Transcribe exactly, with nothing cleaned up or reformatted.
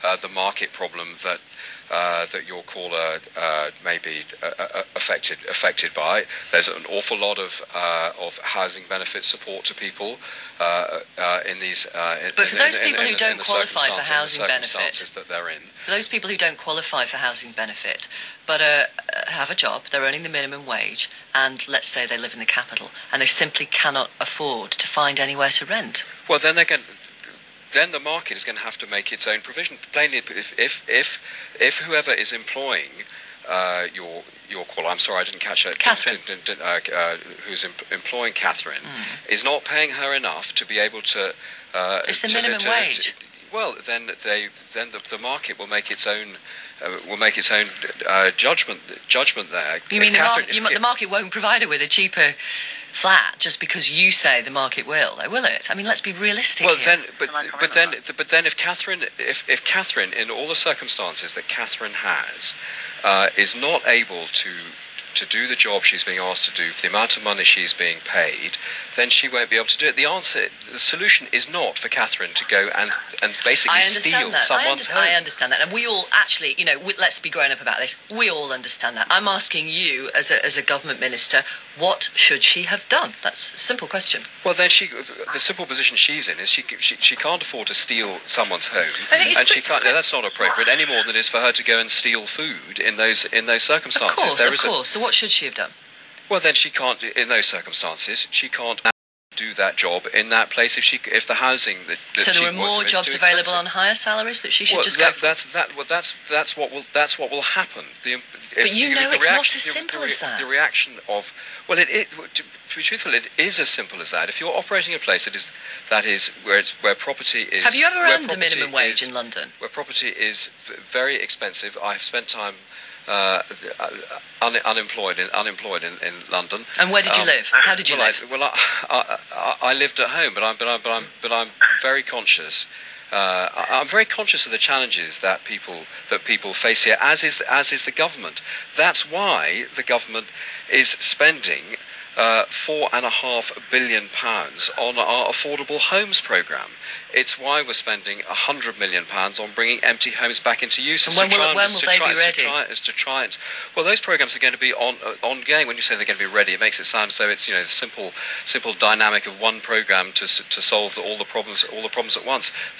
uh, the market problem that uh, that your caller uh, may be uh, affected affected by. There's an awful lot of uh, of housing benefit support to people uh, uh, in these. Uh, in, but for those in, people in, who in, don't in the qualify for housing the benefit, that they're in. For those people who don't qualify for housing benefit, but uh, have a job, they're earning the minimum wage, and let's say they live in the capital, and they simply cannot afford to find anywhere to rent. Well, then they're going. Then the market is going to have to make its own provision. Plainly, if if if, if whoever is employing uh, your your caller, I'm sorry, I didn't catch it. Catherine, didn't, didn't, uh, uh, who's em- employing Catherine, mm. is not paying her enough to be able to. Uh, it's the to, minimum to, wage. To, well, then they then the, the market will make its own uh, will make its own uh, judgment judgment there. You mean the, Catherine, mar- you, the market won't provide her with a cheaper flat just because you say the market will, will it? I mean, let's be realistic. Well, here. then, but but then, but then, if Catherine, if if Catherine, in all the circumstances that Catherine has, uh, is not able to to do the job she's being asked to do for the amount of money she's being paid, then she won't be able to do it. The answer, the solution is not for Catherine to go and, and basically steal that. someone's I, home. I understand that, and we all actually, you know, we, let's be grown up about this. We all understand that. I'm asking you, as a as a government minister, what should she have done? That's a simple question. Well, then she, the simple position she's in is she she, she can't afford to steal someone's home, and she can't. That's not appropriate any more than it is for her to go and steal food in those in those circumstances. Of course, there of is course. A, so what should she have done? Well, then she can't. In those circumstances, she can't do that job in that place if she if the housing that, that so there she are more jobs available on higher salaries that she should well, just that, go for. That's that. Well, that's that's what will that's what will happen. The, if, but you know the it's reaction, not as simple the, the, as that. The reaction of well, it, it to, to be truthful, it is as simple as that. If you're operating a place that is that is where it's where property is. Have you ever earned the minimum wage is, in London? Where property is very expensive. I've spent time. Uh, un, unemployed in unemployed in, in London. And where did you um, live? How did you well, live? I, well, I, I, I lived at home, but I'm but I'm but I'm but I'm very conscious. Uh, I'm very conscious of the challenges that people that people face here, as is the, as is the government. That's why the government is spending uh, four and a half billion pounds on our affordable homes programme. It's why we're spending a hundred million pounds on bringing empty homes back into use. And when will, and, when will they try, be ready? To try, is to try and, well, those programs are going to be on uh, ongoing. When you say they're going to be ready, it makes it sound as though it's you know the simple simple dynamic of one program to to solve the, all the problems all the problems at once.